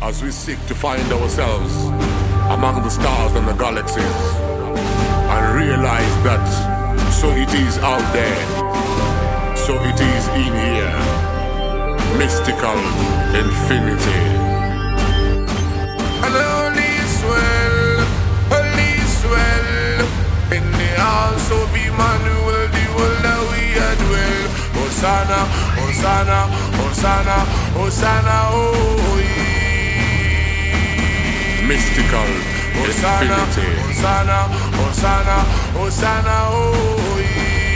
as we seek to find ourselves among the stars and the galaxies and realize that so it is out there, so it is in here. Mystical infinity. And only swell in the house of Emmanuel, the world that we are dwell. Hosanna, Hosanna, Hosanna, Hosanna, oh yeah. Mystical Hosanna, infinity. Hosanna, Hosanna, Hosanna, oh yeah.